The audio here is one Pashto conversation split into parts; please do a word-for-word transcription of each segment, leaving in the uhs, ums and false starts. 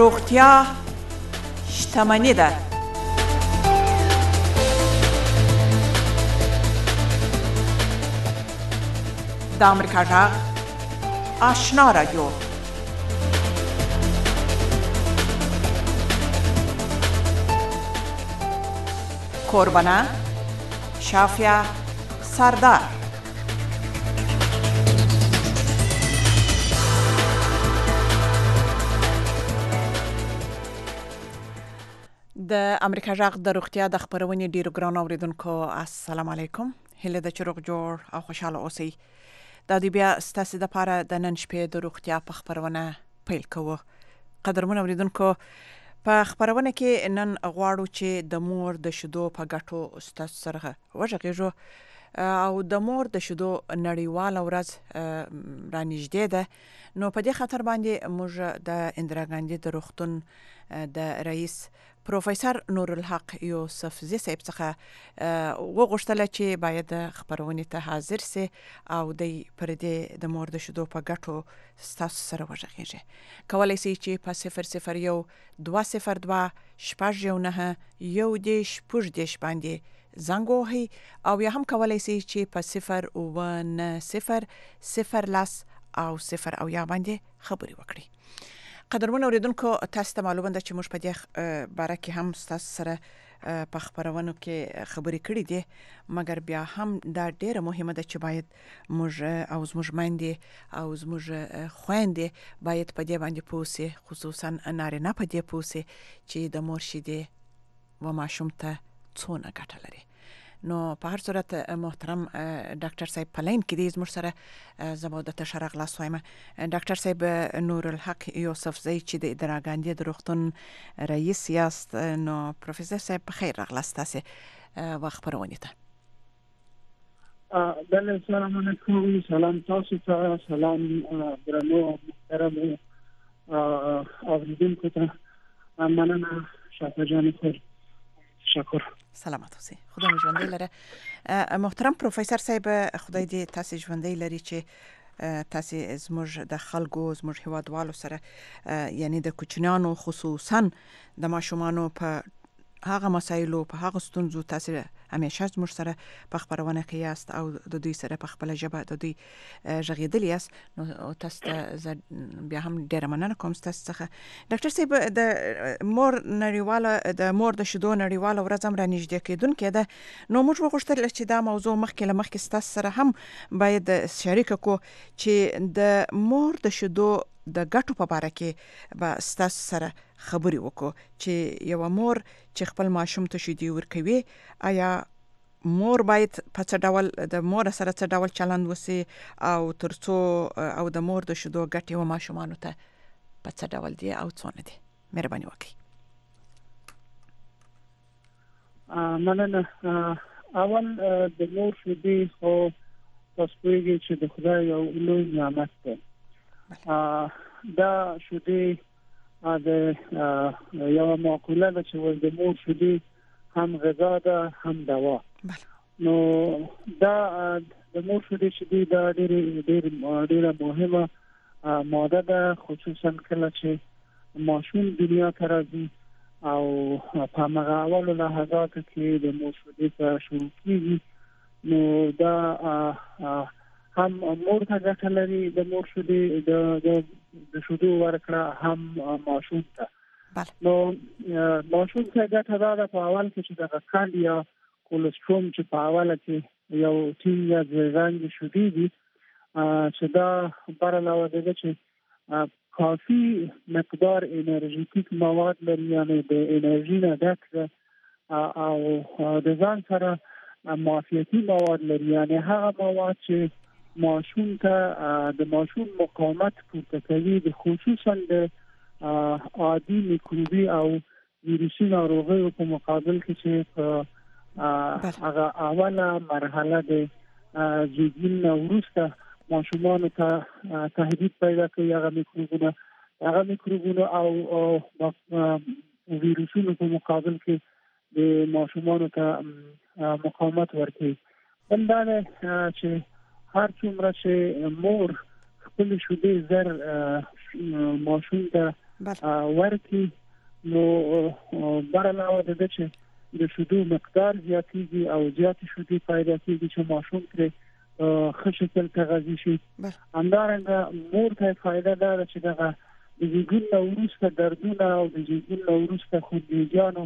روغتیا شتمني ده. د امریکا غږ آشنا رادیو. کوربانه شافیا سردار. د امریکا غږ د روغتیا د خبرونې ډیرو ګران اوریدونکو السلام علیکم. هله د چروغ جوړ او خوشاله اوسئ. د دې بیا ستاسو د پاره د نن شپې د روغتیا په خبرونه پیل کوو. قدرمن اوریدونکو په خبرونه کې نن غواړو چې د مور د شیدو په ګټو ستاسو سره وژغېږو او د مور د شیدو نړیواله ورځ رانږدې ده. نو په دې خاطر باندې موږ د اندرا ګاندي د روغتون د رئیس پروفیسور نور الحق یوسفزی صاحب څخه وغوښتل چې باید خبرونه ته حاضر سي او د پر دې د مور د شیدو په ګټو ستاسو سره وژغېږي. کولای شئ چې په صفر صفر یو دوه صفر دوه شپږ یو نه یو دیش پوج دیش باندې زنګ وهئ او یا هم کولای شئ چې په صفر اووه نه صفر صفر لس او صفر او یا باندې خبرې وکړئ. قدرمن اوریدونکو تاسو ته معلومه ده چې موږ په دې باره کې هم تاسو سره په خبرونو کې خبرې کړې دي، مګر بیا هم دا ډیره مهمه ده چې باید موږ او زموږ میندې او زموږ خویندې باید په دې باندې پوه سي، خصوصا نارینه په دې پوه سي چې د مور شیدې و ماشوم ته څونه ګټه لري. نو په هر صورت محترم ډاکټر صاحب پلاین کې دې زموږ سره زموږ د تشرغ لاس وایم. ډاکټر صاحب نور الحق یوسفزی چې د اندرا ګاندي د روغتون رئیس یاست، نو پروفیسور صاحب په خیر راغلاست تاسو وخت پرونی ته. بله سلام علیکم. سلام تاسو ته، سلام درنو محترم اوریدونکو ته. مننه شفا جان خیر. شکر. سلامت اوسئ. خدا مو ژوندۍ لره. محترم پروفیسور صاحب خدای دې تاسو ژوندۍ لري چې تاسو زموږ د خلکو زموږ هیوادوالو سره یعنی د کوچنیانو خصوصا د ماشومانو په هغه مسایلو په هغه ستونزو تاسو همیشه زموږ سره په خبرونه کې یاست او د دوی سره په خپل ژبه د دوی ژغېدل یاست. نو تاسو ته بیا هم ډیره مننه کوم تاسو څخه. ډاکټر صاحب د مور نړیواله د مور د شیدو نړیواله ورځ هم رانږدې کېدونکې ده. نو موږ وغوښتل چې دا موضوع مخکې له مخکې ستاسو سره هم باید شریک کړو چې د مور د شیدو د ګټو په اړه کې به ستاسو سره خبرې وکړو چې یو مور چې خپل ماشوم ته شیدې ورکوي، آیا مور باید په څه ډول د مور سره څه ډول چلند وسی او ترڅو او د مور د شیدو ګټې و ماشومانو ته په څه ډول دي او څونه دي؟ مهرباني وکړئ. مننه. اول د مور شیدې خو تاسو پوهیږئ چې د خدای یو لوی نعمت دی. دا شیدې د یو معقوله ده چې د مور شیدې هم غذا ده هم دوا. نو دا د مور شیدې چې دا ډېر ډېر ډېر مهمه ماده ده، خصوصا کله چې ماشوم دنیا ته راځي او په هغه اولو لحظاتو کې د مور شیدې ته شروع کېږي. نو دا هم مور ته ګټه لري د مور شیدې د د شیدو ورکړه، هم ماشوم ته. نو ماشوم ته ګټه دا ده په اول کې چې د غکال یا کولسترول چې په اوله کې یو ټینګ یا زیرنګ شیدې دي چې دا بر علاوه ده چې کافي مقدار انرژیتیک مواد لري، یعنی د انرژي نه ډک ده او د ځان سره معافیتي مواد لري، یعنی هغه مواد چې ماشوم ته د ماشوم مقاومت پورته کوي، د خصوصا د عادي میکروبي او ویروسي ناروغیو په مقابل کې چې هغه اوله مرحله د زیږون وروسته ماشومانو ته تهدید پیدا کوي. هغه میکروبونه هغه میکروبونه او ویروسونو په مقابل کې د ماشومانو ته مقاومت ورکوي. بل دا ده چې هر څومره چې مور خپل شیدې زر ماشوم ته ورکي نو برعلاوه د دې چې د شیدو مقدار زیاتېږي او زیاتې شیدې پیدا کېږي چې ماشوم ترې ښه شکل تغذیه شي. همدارنګه مور ته فایده ده چې دغه د زیږون نه وروسته دردونه او د زیږون نه وروسته خونریزیانو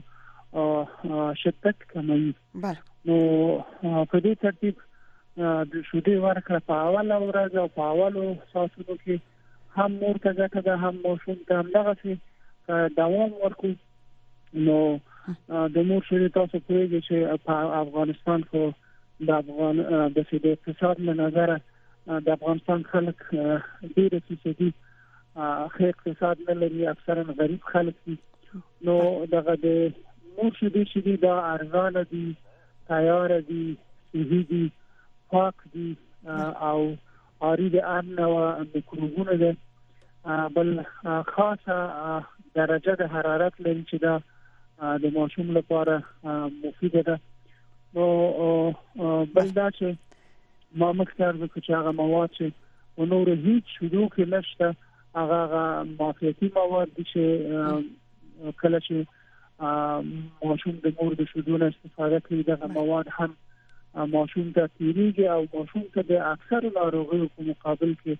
شدت کموي. نو په دې ترتیب د شیدې ورکړه په اوله ورځ او په اولو ساعتونو کې هم مور ته ګټه ده هم ماشوم ته. همدغسې دوام ورکړو نو د مور شیدې تاسو پوهیږئ چې په افغانستان کې د افغان د اقتصاد له نظره د افغانستان خلک ډېر فیصدي ښه اقتصاد نه لري، اکثرا غریب خلک دي. نو دغه د مور شیدې چې دا ارزانه دي، تیار دي، صحي دي، پاک دي او عاری د امن او میکروبونو ده. بل خاصه درجه د حرارت لري چې دا د ماشوم لپاره مفیده ده. نو بل دا چې ما مخکې ذکر چې هغه مواد چې نور هیڅ شیدو کې نشته، هغه معافیتي مواد دي چې کله چې ماشوم د مور د شیدو نه استفاده کوي دغه مواد هم ماشوم ته تیریږي او ماشوم ته د اکثر ناروغیو په مقابل کې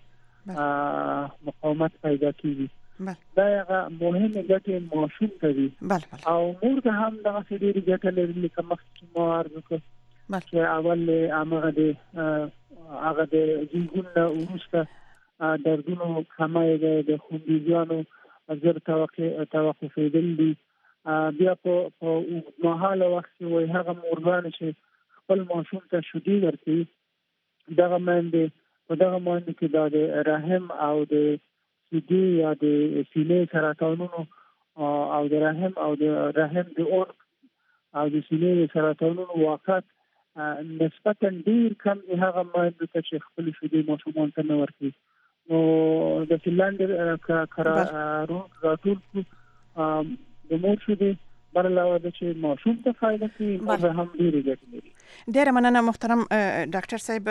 مقاومت پیدا کیږي. دا هغه مهمه ګټه ماشوم ته دي او مور ته هم دغه ډېری ګټه لري لکه مخکې ما عرض وکړ چې اول هغه د هغه د زیږون نه وروسته دردونو کمای د خونریزیانو زر توقفېدل دي. بیا په اوږدمهاله وخت کې وایي هغه مورګانې چې خپل ماشوم ته شیدې ورکوي دغه میندې په دغه میندو کې دا د رحم او د سیدې یا د سینې سرطانونو او د رحم او د رحم د اورک او د سینې سرطانونو واقعیت نسبتا ډېر کم دي هغه میندو ته چې خپل شیدې ماشومان ته نه ورکوي. نو د فنلنډ کارونو راټول د مور شیدې برعلاوه د چې ماشوم ته فایده کوي مور هم ډېرې ګټې لري. ډېره مننه محترم ډاکټر صاحب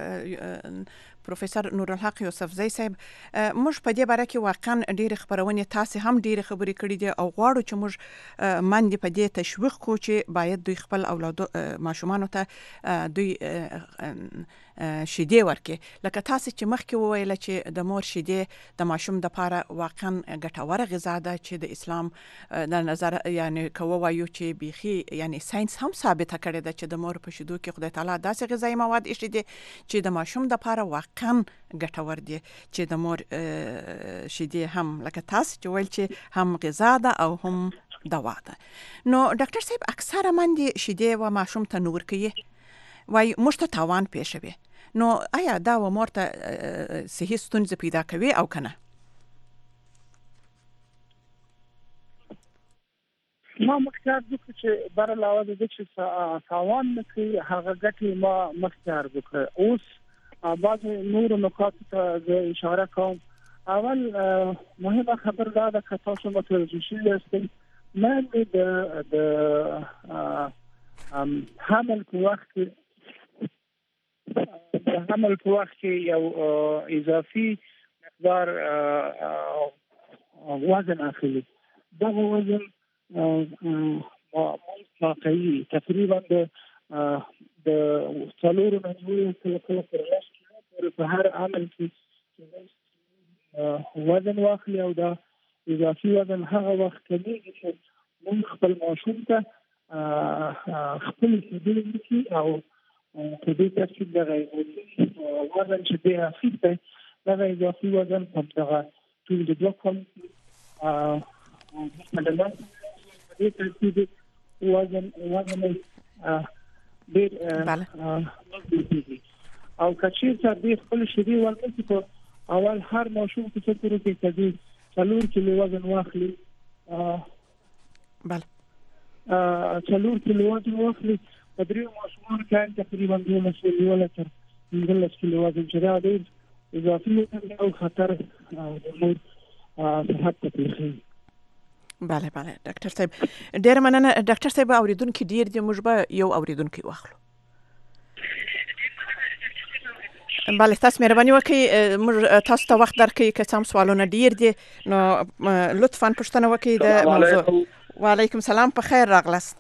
پروفیسور نورالحق یوسفزی صاحب. موږ په دې باره کې واقعا ډېرې خبرونې تاسې هم ډېرې خبرې کړې دي او غواړو چې موږ مندې په دې تشویق کړو چې باید دوی خپل اولادو ماشومانو ته دوی شیدې ورکړي. لکه تاسې چې مخکې وویله چې د مور شیدې د ماشوم دپاره واقعا ګټوره غذا ده چې د اسلام د نظر یعنی که ووایو چې بیخي یعنی ساینس هم ثابته کړې ده چې د مور په شیدو کې خدای تعالی داسې غذایي مواد ایښي دي چې د ماشوم دپاره واقعا ګټور دي چې د مور شیدې هم لکه تاسې چې ویل چې هم غذا ده او هم دوا ده. نو ډاکټر صاحب اکثره مندې شیدې و ماشوم ته نه ورکوي، وایي موږ ته تاوان پیښوي. نو آیا دا و مور ته صحي ستونزې پیدا کوي او که نه؟ ما مخکې عرض وکړ چې برعلاوه د دې چې تاوان نه کوي هغه ګټې ما مخکې عرض وکړ. اوس بعضې نورو نکاتو ته زه اشاره کوم. اول مهمه خبر دا ده که تاسو متوجه شوي یاستئ مندې د حمل په وخت کې د حمل په وخت کې یو اضافي مقدار وزن اخلي. دغه وزن واقعي تقریبا د د څلورو نه نیولې کله کله تر لس کیلو پورې په هر عمل کې وزن واخلي او دا اضافي وزن هغه وخت کمیږي چې موږ خپل ماشوم ته خپل شیدې ورکړي او په دې ترتیب دغه وزن چې دی اخیستی دغه اضافي وزن په دغه ټول د دوه کال دې ترتیب وزن وزن ډېر او کچیر ته دې خپل شیدې ورکړي په اول هر ماشوم په څلور کې کدي څلور کیلو وزن واخلي. بله څلور کیلو وزن واخلي په درې ماشومانو کې تقریبا دولس کیلو تر دولس کیلو وزن چې دا ډېر اضافي او خطر د مور صحت ته پیښوي. بله بله ډاکټر صاحب ډېر مننه. ډاکټر صاحب اوریدونکي ډېر دي، موږ به یو اوریدونکي واخلو. بله تاسو مهرباني وکړئ موږ تاسو ته وخت درکړئ که څه هم سوالونه ډیر دي نو لطفا پوښتنه وکړئ د موضوع. وعلیکم السلام، په خیر راغلاست.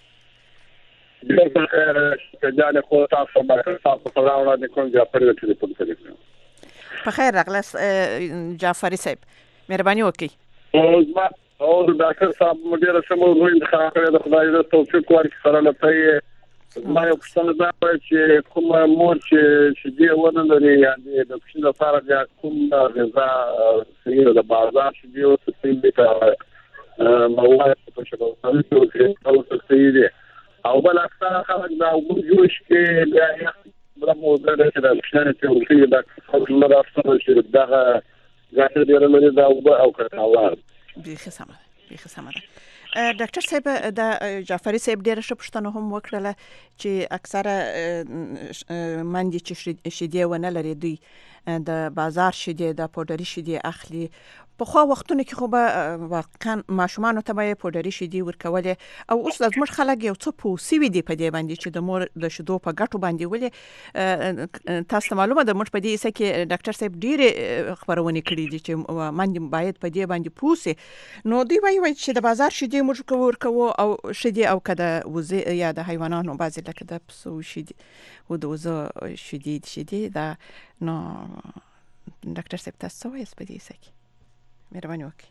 په خیر جان خو تاسو باندې تاسو ته راوړل کوم جعفر د ټلیفون کړی. په خیر راغلاست جعفر صاحب، مهرباني وکړئ. او ما او ډاکټر صاحب مدیر سمو روي انتخاب کړی، د خدای د توفیق ورکړي سره لته ما یو څه دا چې کوم مور چې چې دی ونه لري یعنی د کوم لپاره د کوم غذا سیره د بازار چې دی او څه دې ته مواد په شکل باندې او څه دي او بل اکثر خلک دا وګورئ چې بیا بل موضوع ده چې د شنه چې ورته د خپل راستو چې دغه ګټه ډیره لري دا او کړهوار بیخي سمه بیخي سمه ده. ډاکټر صاحب د جعفری صاحب ډیره شپشتنه هم وکړله چې اکثره مندي چې شیدې ونه لري دوی د بازار شیدې د پودري شیدې اخلي. په خو وختونو کې خو به واقعا ماشومان ته به پودري شیدې ورکولې او اوس زموږ خلک یو څه پوسی وي دی په دې باندې چې د مور د شیدو په ګټو باندې ولې تاسو معلومه ده موږ په دې څه کې ډاکټر صاحب ډیره خبرونه کړې دي چې مندي باید په دې باندې پوسی. نو دوی وایي چې د بازار شیدې موږ کوو ورکوو او شیدې او کده وزې یا د حیواناتو بعضی لکه د پسو شیدې او د وزو شیدې شیدې دا نو ډاکټر صاحب تاسو وایي په دې څه کې مهرباني وکړئ.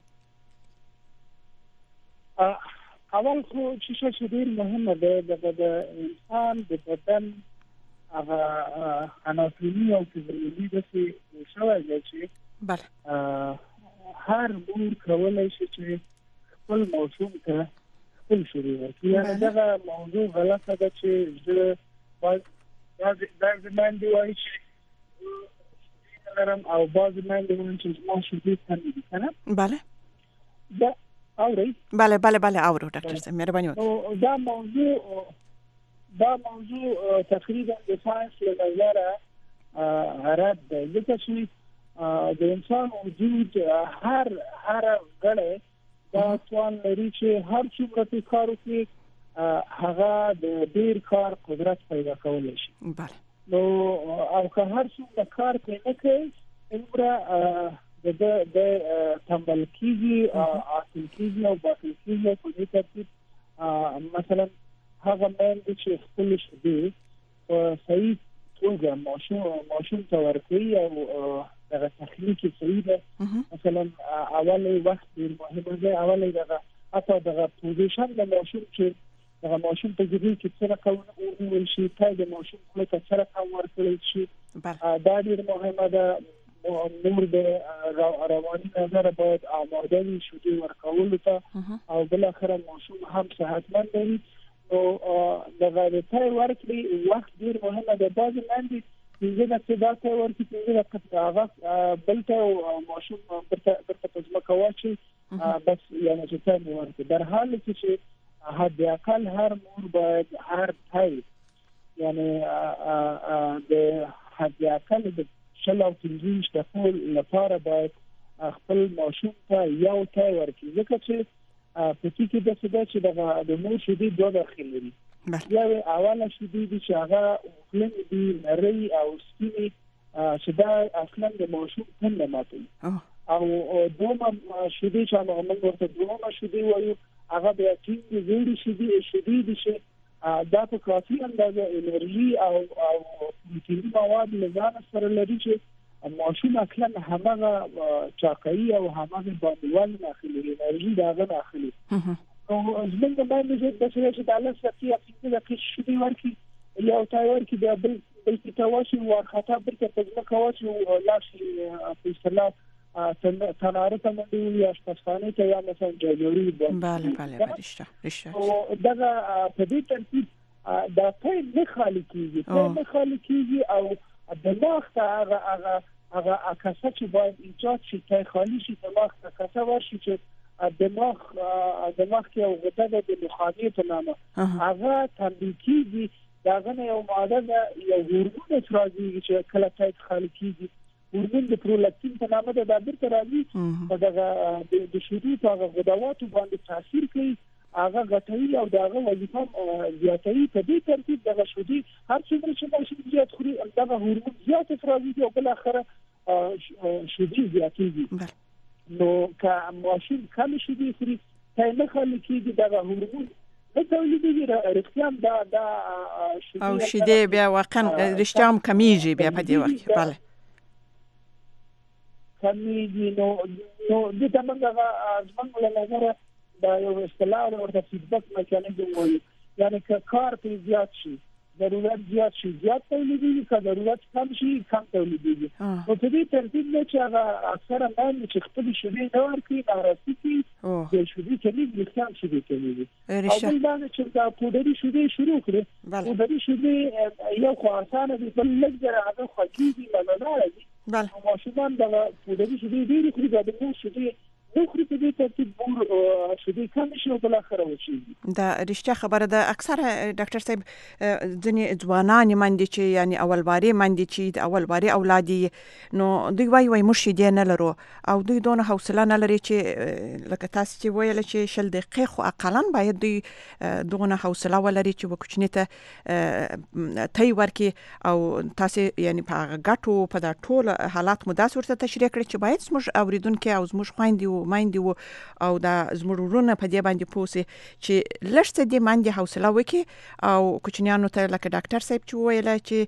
اول خو چې څه ډیر مهمه ده د انسان د بدن هغه اناتومي او فزیولوژي د څه شوی دی چې بله هر مور کولای شي چې خپل موضوع ته خپل شروع ورکړي. یعنې دغه موضوع غلطه ده چې زه باز باز باندې وایي چې لرم او باز باندې وایي چې ما شروع کړم کنه. بله دا اوري بله بله بله اورو ډاکټر صاحب مهرباني وکړئ. دا موضوع دا موضوع تقریبا د ساينس له نظره رد ده ځکه چې د انسان وجود هر هر غړی دا توان لري چې هر څومره کار وکړي هغه د ډیر کار قدرت پیدا کولی شي. بله نو او که هر څومره کار کوي نه کوي عمره د د تنبل کیږي عاطل کیږي او باطل کیږي په دې ترتیب مثلا هغه باندې چې خپل شدي او صحیح توګه ماشوم ماشوم ته ورکوي او دغه تخنیکی صحیح ده. مثلا اول وخت ډیر مهمه ده، اول دغه اته دغه پوزیشن د ماشوم چې دغه ماشوم ته ځي چې څنګه کوي او شي ته د ماشوم کله ته سره کوم ورکړي شي دا ډیر مهمه ده. نور د رواني نظر باید آماده وي شدي ورکول ته او بل اخر ماشوم هم صحتمند وي. نو دغه د ته ورکړي وخت ډیر مهمه ده. بعض باندې چې دا څه دا ته ورته چې دا هغه بل ته ماشوم پرته پرته ځمکه واچي بس یعنی چې ته ورته در حال چې حد اقل هر مور باید هر ټای یعنی د حد اقل د شل او پنځه د ټول لپاره باید خپل ماشوم ته یو ټای ورکړي ځکه چې په کې د څه د چې د مور شدي دوه داخل لري. یو اوله شدي چې هغه خپل دي نری او سپینی چې دا اصلا د ماشوم څنګه ماتي او دومره شدي چې هغه موږ ورته دومره شدي وایو هغه بیا چې زیړي شدي شدي دي چې دا په کافي اندازه انرژي او او پروتین مواد لزان سره لري چې ماشوم اصلا همغه چاقي او همغه باندېوال داخلي انرژي داغه داخلي او زمونږ باندې د څه چې د الله سکه چې د کې شدي ورکی یو تاور کې د بل بل کې تواشي ورخطا بل کې په کواشي او لاشي په اصطلاح تناره ته باندې یا شپږخانه ته یا مثلا جوړي بله بله رښتیا رښتیا او دغه په دې ترتیب دا په نه خالي کیږي په نه خالي کیږي او دماغ ته هغه هغه هغه اکاسه چې باید ایجاد شي ته خالي شي دماغ ته اکاسه ورشي چې دماغ دماغ کې او غده د مخابره په نامه هغه تنبیه کیږي داغه یو ماده یو هورمون افرازي چې کله ته خالي کیږي هورمون د پرولاکتین په نامه د دابر راځي او دغه د شدید هغه غدواتو باندې تاثیر کوي هغه غټوي او دغه وظیفه زیاتوي. په دې ترتیب دغه شودي هر څومره چې ماشوم زیات خوري دغه هورمون زیات افرازي او بل اخره شودي زیاتېږي. نو که ماشوم کم شودي خوري ته نه خلک کېږي دغه هورمون نه تولیدېږي رښتیا دا دا او شیدې بیا واقعا رښتیا هم کمیږي بیا په دې وخت کې. بله کمیږي. نو نو د تمنګه ځمنګ له نظر دا یو اصطلاح ورته فیډبک میکانیزم وایي، یعنی که کار په زیات شي ضرورت زیات شي زیات تولیدېږي، که ضرورت کم شي کم تولیدېږي. نو په دې ترتیب نه چې هغه اکثره مېندې چې خپلې شیدې نه ورکوي ناراضي کېږي د شیدې کمیږي رښتیا شیدې کمیږي. او بل دا چې دا پودري شیدې شروع کړي پودري شیدې یو خو اسانه دي بل لږ ځای هغه خوږېږي مزهداره دي. ماشومان د پودري شیدې ډېرې خوري دا د مور شیدې نو خوري په دې ترتیب مور شیدې کم شي او بل اخره وشي. دا رښتیا خبره ده. اکثره ډاکټر صاحب ځینې ځوانان باندې چې یعنی اول باري باندې چې د اول باري اولاد نو دوی وایي وایي موږ شیدې نه لرو او دوی دونه حوصله نه لري چې لکه تاسو چې ویل چې شل دقیقې خو اقلا باید دوی دونه حوصله ولري چې وکوچنی ته تی ورکي او تاسو یعنی په غټو په دا ټول حالات مو داس ورته تشریح کړی چې باید موږ اوریدونکو او موږ خويندې مایندې وو او دا زموږ ورونه په دې باندې پوسي چې لږ څه دې باندې حوصله وکي او کوچنیانو ته لکه ډاکټر صاحب چې ویل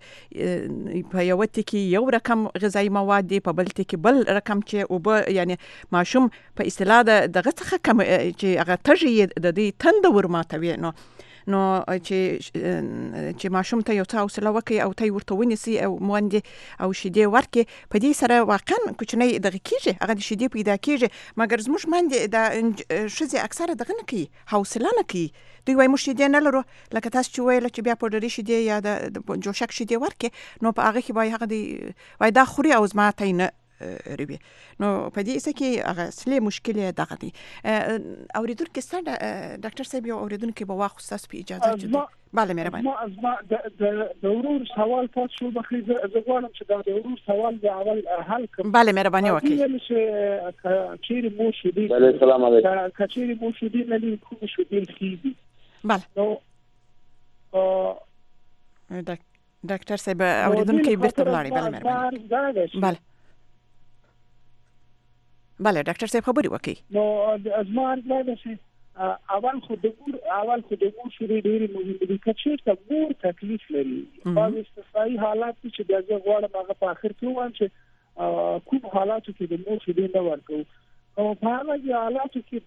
چې په یو وخت کې یو رقم غذایی مواد دی په بل کې بل رقم چې او به یعنی ماشوم په اصطلاح دغه څخه کم چې هغه تږي د دې تند ورماتوي. نو نو چې چې ماشوم ته یو څه حوصله وکي او ته ورته ونیسي او مونږ او شیدې ورکي په دې سره واقعا کوچنی دغه کیږي هغه شیدې پیدا کیږي. مګر زموږ باندې دا شزه اکثره دغه نه کوي حوصله نه کوي. دوی وايي موږ شیدې نه لرو لکه تاسو چې ویل چې بیا پودري شیدې یا د جوشک شیدې ورکي نو په هغه کې وایي هغه دی وایي دا خوري او زما ته نه ریبي. نو په دې څه کې هغه اصلي مشکل دغه دی. اوریدونکو ستاسو ډاکټر صاحب یو اوریدونکو به واخ تاسو په اجازه چي. بله مهرباني. ما ما د ضرور سوال تاسو شو بخې زه غواړم چې دا ضرور سوال د اول حل کړم. بله مهرباني وکړئ. چې چیرې مو شو دي. بله سلام علیکم. کچېرې مو شو دي نه لري کوم شو دي خېدي. بله. نو ا ډاکټر صاحب اوریدونکو بیرته ولاړی. بله مهرباني. بله بله ډاکټر صاحب خبري وکي. نو ازمار دا شي اول خو د مور اول خو د مور شوري ډېری مهمه دي چې ته مور تکلیف لري. په استثنایی حالات چې د غوړ ماغه په اخر کې وان چې کوم حالاتو کې د مور شوري نه ورکو او په هغه حالاتو کې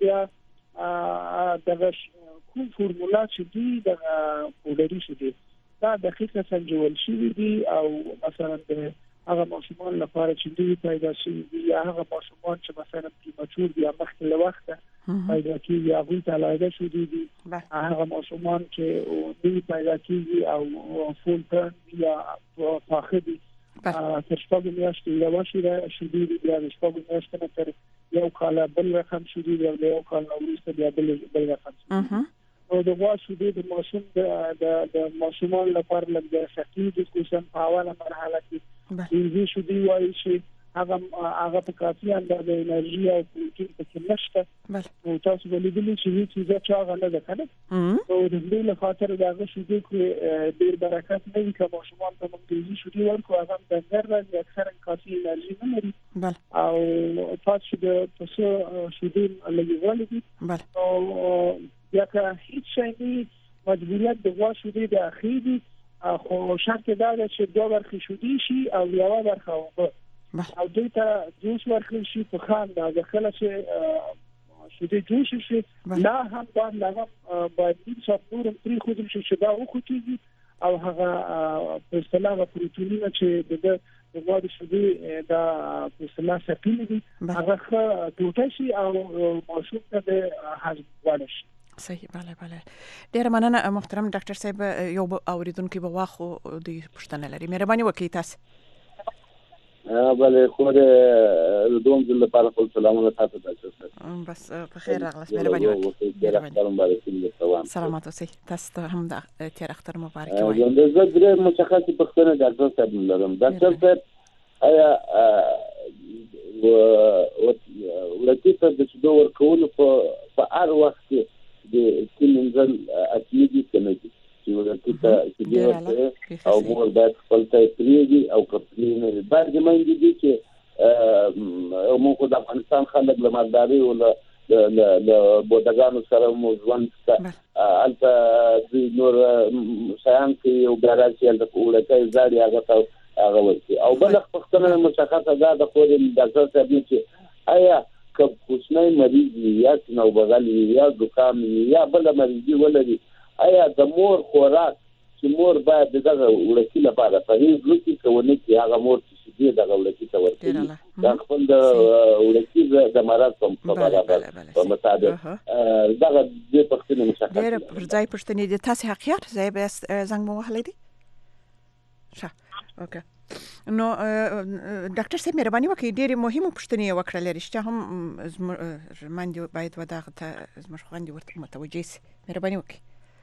بیا دغه کوم فورمولا چې دی د پودري شي دا دقیقه سنجول شي دي او مثلا د هغه ماشومان لپاره چې دوی پیدا شي یا هغه ماشومان چې مثلا پریمچور دي مخکې له وخته پیدا کیږي هغه ته لایده شو دي هغه ماشومان چې دوی پیدا کیږي او فول ترن یا فاخه دي تر شپږ میاشتې یو شي دا شي دي بیا شپږ میاشتې نه تر یو کال بل رقم شي دي یو کال وروسته بیا بل بل رقم. او د واشو دي د ماشوم د د ماشومان لپاره لږ شکلی ډیسکشن په اوله مرحله کې دې شو دی وایي چې هغه هغه په کافي اندازه انرژي او پروتین پکې نشته. او تاسو ولیدلی چې هیڅ څه چې هغه نه ده کنه. او د دې له خاطر دا هغه شو دي چې ډیر برکت نه وي که ماشومان ته موږ دې شو دي ورکو هغه د نظر اکثرا کافي انرژي نه لري او تاسو د تاسو شو دي لږ ولې او یا که هیڅ شي نه مجبوریت د واشو دي د اخیری خو شرط دا ده چې دوه برخې شودي شي او یو برخه او دوی ته جوش ورکړل شي په خان دا داخله چې شودي جوش شي لا هم دا لغه باید چې نور پری خو دې شي دا وکړي او هغه په اصطلاح پروتینونه چې د د وادي شودي دا په اصطلاح سپینې دي هغه ټوټه شي او ماشوم ته د هضم وړي شي. صحیح. بله بله ډیره مننه محترم ډاکټر صاحب. یو اوریدونکو به واخو د پښتنه لري مهرباني وکړئ تاسو. بله خو د دوم ځل لپاره خپل سلامونه تاسو ته تاسو بس په خیر راغلاست. مهرباني وکړئ. سلامات اوسئ. تاسو هم د تیر اختر مبارک وایي. زه درې مشخصي پښتنه ډاکټر صاحب لرم. ډاکټر صاحب آیا و ولکه د څه ډول کول په په هر وخت کې د کینځل اصلي دي کنه چې ورته چې دی ورته او مور باید خپل ته پریږي او کپلی نه بعد مې دي چې موږ د افغانستان خلک له مالداري او له له بودګانو سره موږ ځوان البته د نور شایان کې یو ګاراج یې د وړکې زاړي هغه هغه وایي او بل پښتنه مشخصه ده د خوري ډاکټر صاحب چې آیا که کوچنی مریض یا نو بغل یا زکام یا بل مریض ولري آیا د مور خوراک چې مور باید دغه وړکې لپاره پرېز وکړي کوونه چې هغه مور چې دې دغه وړکې ته ورکړي دا خپل د وړکې د مرض په اړه په مطابق دغه د پښتنې مشخصه ډېر پر ځای پښتنې د تاسو حقیقت ځای به زنګ مو وهلې دي ښه اوکې نو ډاکټر صاحب مهرباني وکړئ ډېرې مهمه پوښتنې وکړلې رښتیا هم زموږ باید ودغه ته زموږ خویندې ورته متوجه شي مهرباني وکړئ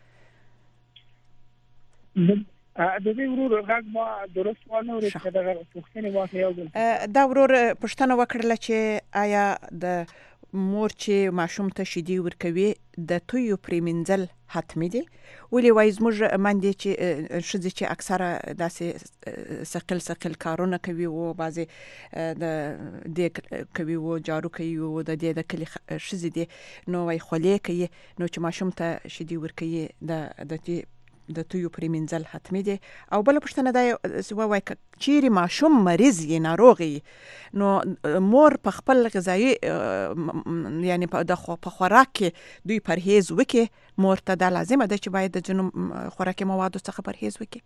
د دې ورور غږ ما درست ونه ورته دغه پوښتنې واخلې دا ورور پوښتنه وکړله چې آیا د مور چې ماشوم ته شیدې ورکوي د تویو پریمنځل حتمي دي ولې وایي زموږ مندې چې ښځې چې اکثره داسې ثقل ثقل کارونه کوي او بعضې د دې کوي او جارو کوي او د دې د کلي ښځې دي نو وایي خولې کوي نو چې ماشوم ته شیدې ورکوي د د دې د تویو پریمنځل حتمي دي او بل پښتنه دا وایي چیرې ماشوم مریض یې ناروغ یې نو مور په خپل غذایي یعنی په خوراک کې دوی پرهیز وکړي مور ته دا لازمه ده چې باید د ځینو خوراکي موادو څخه پرهیز وکړي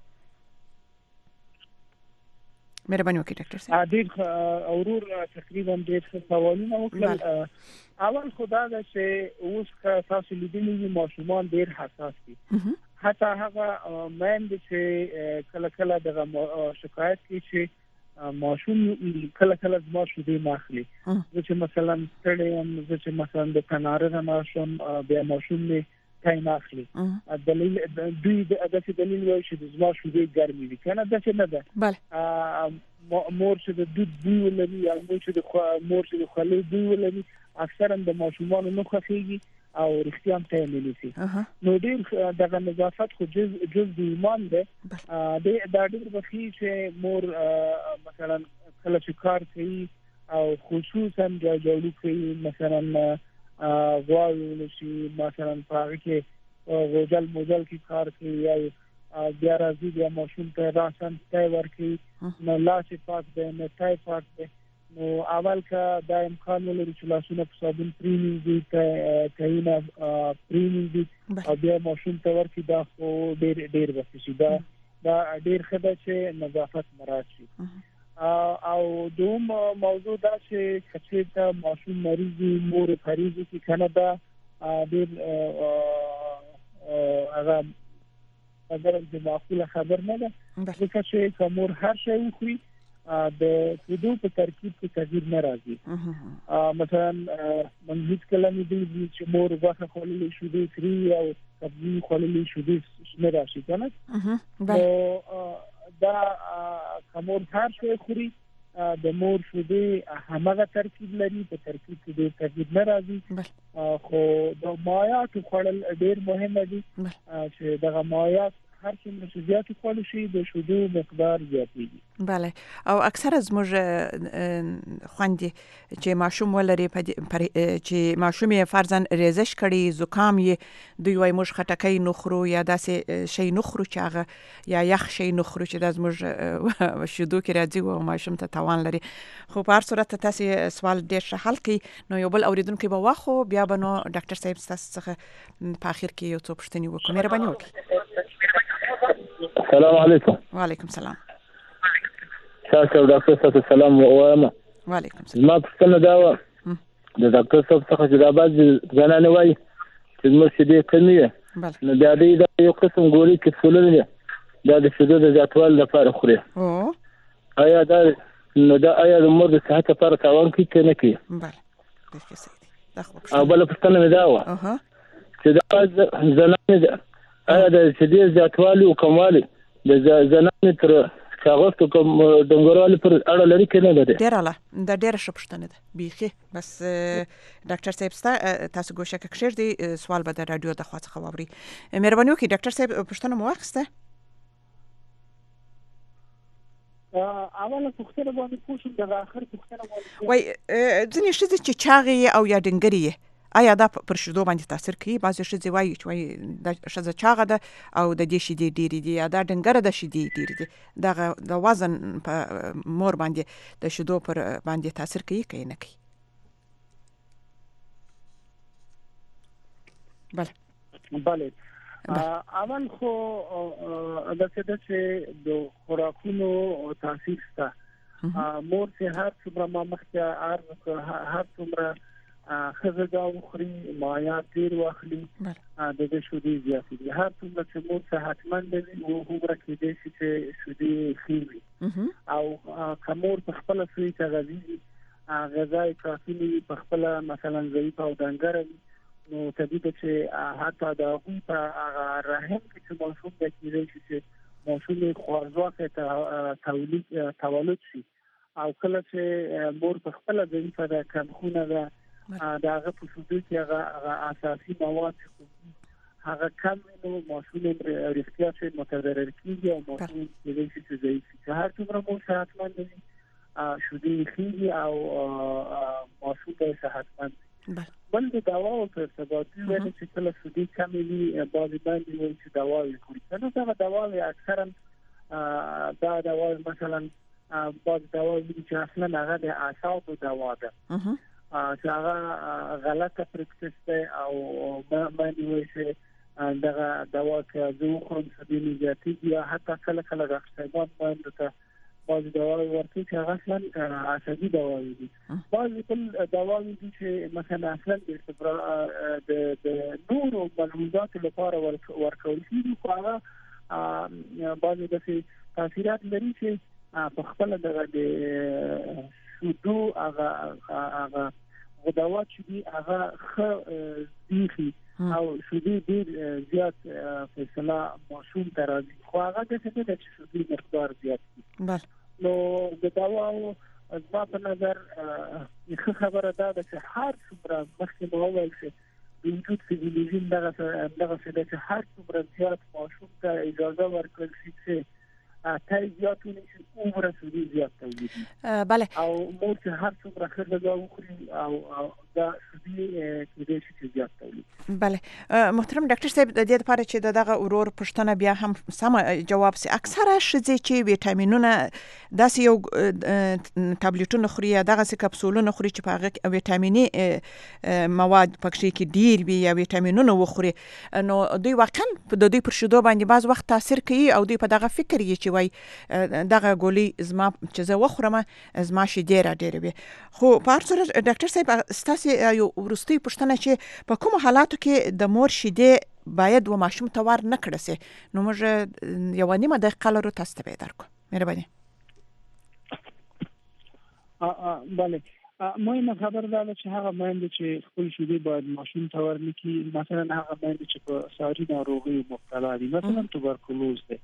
مهرباني وکړئ ډاکټر صاحب ډېر اورور تقریبا ډېر سوالونه وکړل اول خدا دا چې اوس تاسو لیدلي ماشومان ډېر حساس دي حتی هغه مېند چې کله کله دغه شکایت کوي چې ماشوم کله کله زما شیدې نه اخلي چې مثلا ستړی یم چې مثلا د تناره نه ماشوم بیا ماشوم نه ټایم اخلي دلیل دوی د داسې دلیل وایي چې زما شیدې ګرمې دي کنه داسې نه ده مور چې د دود بوی ولري یا مور چې د مور چې د خولې بوی ولري اکثرا د ماشومانو نه خوښېږي او رښتیا هم ته مليسي نو ډېر دغه نظافت خو جز جز د ایمان ده د دا ډېر بخي چې مور مثلا کله چې کار کوي او خصوصا د جوړو کوي مثلا غواړي چې مثلا پاره کې غوجل موجل کې کار کوي یا بیا راځي بیا ماشوم ته راسن ته ورکی نو لاس پاک ده نه تای پاک ده نو اول کا دا امکان ولري چې لاسونه په صابون پرېمینځي ته کاینا پرېمینځي او بیا ماشوم ته ورکی دا خو ډېر ډېر وسې دا دا ډېر خدای چې نظافت مراعات شي او دوم موضوع دا چې کچې ته ماشوم مریض مور فریض کی کنه دا ډېر هغه اگر د معقوله خبر نه ده ځکه چې کومور هر شی خوري د فودو په ترکیب کې تغییر نه راځي مثلا من هیڅ کله نه دی چې مور واخه خولې شو دي کری او سبزی خولې شو دي نه راشي کنه دا کومور هر شی خوري د مور شو دي همغه ترکیب لري په ترکیب کې د تغییر نه راځي خو د مایعات خورل ډېر مهمه دي چې دغه مایعات هر څومره چې زیات خورل شي د شیدو مقدار زیاتېږي بله او اکثره زموږ خویندې چې ماشوم ولري چې ماشوم یې فرضاً ریزش کړي زکام یې دوی وایي موږ خټکی نه خورو یا داسې شی نه خورو چې هغه یا یخ شی نه خورو چې دا زموږ شیدو کې راځي او ماشوم ته تاوان لري خو په هر صورت تاسې سوال ډېر ښه حل کړي نو یو بل اورېدونکی به واخلو بیا به نو ډاکټر صاحب ستاسو څخه په اخر کې یو څو پوښتنې وکړو مهرباني وکړئ السلام علیکم وعلیکم السلام تاسو ډاکټر صاحب سلام وایم وعلیکم السلام ما څنګه دا و د ډاکټر صاحب څخه چې دا باز ځانانه وای چې موږ دې کمی نو بیا دې یو قسم ګوري کې څولې دا د شیدو د زیاتوالي لپاره خوري او آیا دا نو دا آیا د مور د صحت لپاره تاوان کوي که نه کوي بله ډېر ښه دی او بله پوښتنه مې دا وه چې دا زنانې آیا د شیدې زیاتوالي او کموالي د زنانې تر کاغذ کوم ډنګرال پر اړه لري کنه لري ډیر اله دا ډیر شپشتنه ده بيخي بس ډاکټر صاحب تاسو ګوشه کې کښیر دی سوال به د رادیو د خوا څخه واوري مهرباني وکړئ ډاکټر صاحب پښتنه مو واخسته اوله پوښتنه باندې پوښتنه د اخر پوښتنه باندې وای ځنې شې چې چاغي او یا ډنګري آیا دا پر شیدو باندې تاثیر کوي بعضی شې وایي چې وایي د شزه چاغه ده او د دې شیدې ډېری دي یا دا ډنګره د شیدې ډېری دي دا د وزن په مور باندې د شیدو پر باندې تاثیر کوي کوي نه کوي بله بله اول خو د څه چې د خوراکونو تاثیر شته مور چې هر څومره ما مخکې عرض هر څومره خزه دا وخوري مایات ډیر واخلي د دې شودې زیاتې دي هر څومره چې مور صحتمند وي او هغه کې دې چې شودې خېوي او کومور په خپل سوي تغذیه غذای کافي په خپل مثلا ضعیف او ډنګر نو طبيعي چې حتی دا هم په رحم کې چې ماشوم د کېږي چې ماشوم خوارځواکه تولید تولد شي او کله چې مور په خپل ضعیف ده کمخونه ده داغه په شودو کې هغه اساسي مواد هغه کم نو ماشوم رښتیا چې متضرر کیږي او ماشوم دې چې ضعیف شي هر څومره مو صحتمند دي شودې خېږي او ماشوم به صحتمند بل د دوا او ارتباطي ویل چې کله شودې کمې وي بعضې باندې وایي چې دوا وکړي نو دا دوا اکثرا دا دوا مثلا بعض دوا چې اصلا هغه د اعصابو دوا ده چې هغه غلطه پریکټس ده او باندې وایي چې دا دوا کې زه خو سبي نيجاتي یا حتی کله کله راځي باندې ته بعض دواوی ورته چې هغه اصلا عصبي دواوی دي بعض بل دواوی دي چې مثلا اصلا د د نورو ملحوظات لپاره ورکول کیږي خو هغه بعض د تاثیرات لري چې په خپل دغه د شودو هغه هغه غدوات چې دي هغه خ دي او شودي ډیر زیات فیصله ماشوم ترازی خو هغه د څه د شودي مقدار زیات دي بله نو د دواو از ما په نظر یخه خبره ده چې هر څومره مخکې مو وویل چې د وجود فزیولوژي دغه دغه څه چې هر څومره زیات ماشوم ته اجازه ورکړل شي چې تای زیاتونه چې عمر سوري زیات تولیدي بله او مور چې هر څومره خرڅه وکړي او دا سوري کې د شي زیات تولیدي بله محترم ډاکټر صاحب د دې لپاره چې دغه اورور پښتنه بیا هم سم جواب سي اکثره شې چې ویټامینونه داسې یو ټابلیټونه خوري دغه سي کپسولونه خوري چې په هغه ویټامیني مواد پکې کې ډیر وي یا ویټامینونه وخوري نو دوی واقعا په دوی پر شودو باندې بعض وخت تاثیر کوي او دوی په دغه فکر یې چې وای دغه ګولي زما چې زه وخورم زما شي ډیر ډیر وي خو په هر صورت ډاکټر صاحب ستاسو یو ورستي پښتنه چې په کوم حالاتو کې د مور شیدې باید و ماشوم ته ور نه کړه سي نو موږ یو نیمه دقیقه لرو تاسو ته درکو مهرباني ا بله مهمه خبر ده چې هغه مېند چې خپل شیدې باید ماشوم ته ورنکي مثلا هغه مېند چې په ساري ناروغي مبتلا دي مثلا توبرکلوز ده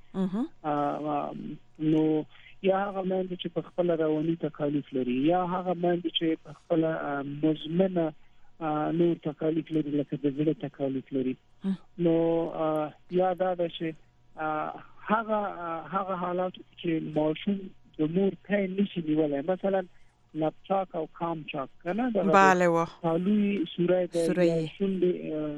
نو یا هغه مېند چې په خپل رواني تکالیف لري یا هغه مېند چې په خپل مزمنه نور تکالیف لري لکه د زړه تکالیف لري نو یا دا چې هغه هغه حالات چې ماشوم د مور ته نشي نیولای مثلا لپچاک او کام چاک کنه دا bale و حالوی سوره د شوندې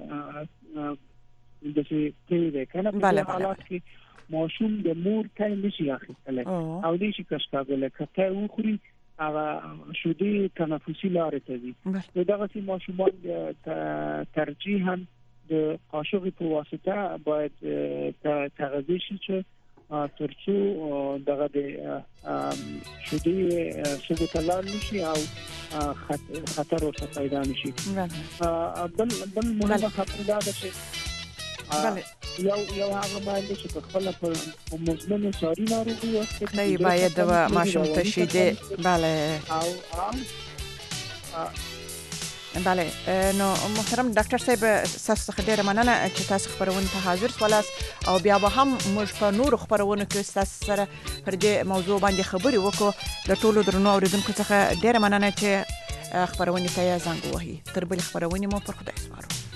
د څه کې کنه په حالات کې ماشوم د مور ته نشي اخیستل او دې شي کښکاګل کته وخوري هغه شودي تنفسي لارې ته دي نو دغه چې ماشومان ترجیحاً د قاشق په واسطه باید تغذیه شي چې ترڅو دغه د شودي شودي تلال نشي او خطر ورته پیدا نشي بل بل مهمه خبره ده چې یو یو هغه باندې چې په خپل په مزمن ساري ناروغي واسطه نه باید د ماشوم ته شیدې bale او بله نو محترم ډاکټر صاحب تاسو څخه ډیره مننه چې تاسو خبرونه ته حاضر شولاس او بیا به هم موږ په نور خبرونه کې تاسو سره پر دې موضوع باندې خبرې وکړو د ټولو درنو اوریدونکو څخه ډیره مننه چې خبرونه ته زنګ وهي تر بل خبرونه مو پر خدای سپارو.